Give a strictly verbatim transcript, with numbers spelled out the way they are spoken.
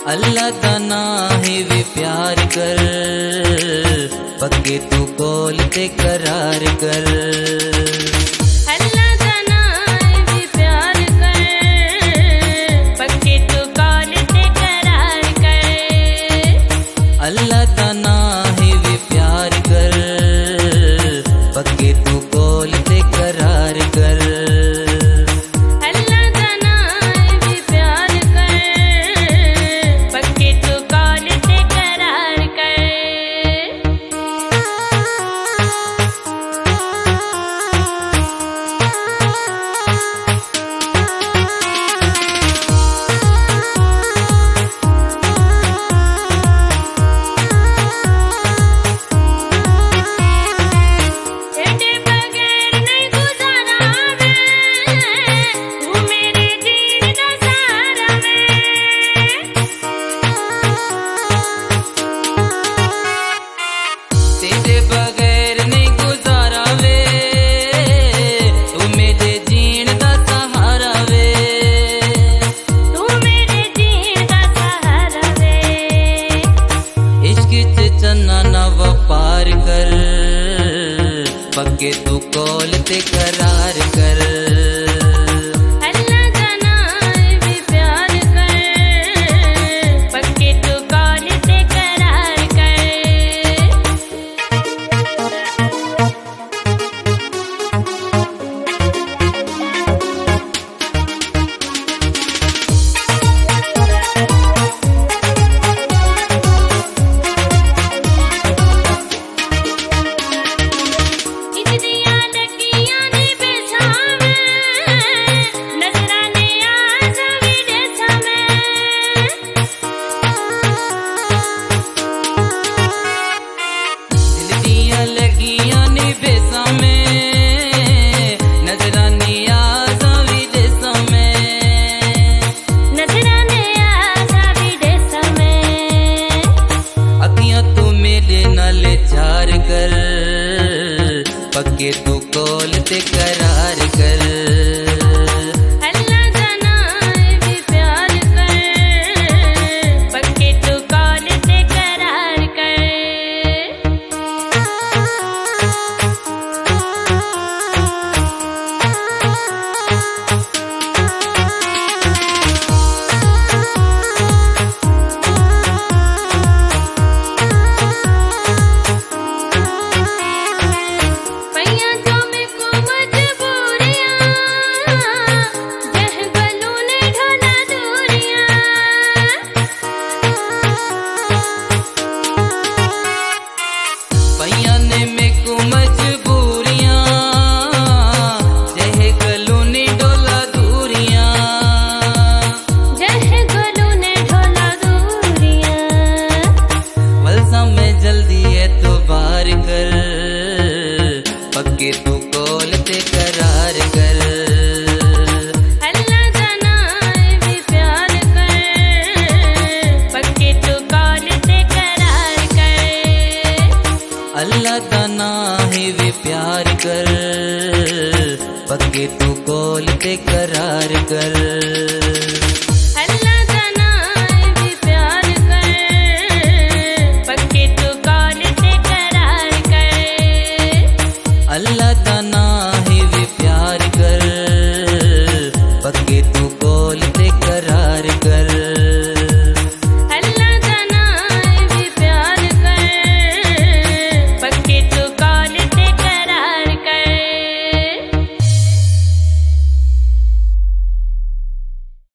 अल्लाह दा नाम है वे प्यार कर, पक्के तू कोल ते करार कर। अल्लाह दा नाम है वे प्यार कर, पक्के तू कोल ते करार कर। अल्लाह दा नाम है वे प्यार कर, पक्के तू कोल ते करार कर। पक्के तू कोल ते करार कर। अल्लाह दा नाम है वे प्यार कर, पक्के तू कोल ते करार कर। पक्के तू कोल ते करार कर। अल्लाह दा नाम है वे प्यार कर, पक्के तू कोल ते करार कर। पक्के तू कोल ते करार कर। अल्लाह दा नाम है वे प्यार कर, पक्के तू कोल ते करार कर। अल्लाह दा नाम है वे प्यार कर, पक्के तू कोल ते करार कर। अल्लाह दा नाम है वे प्यार कर, पक्के तू कोल ते करार कर। अल्लाह दा नाम है वे प्यार कर, पक्के तू कोल ते कर।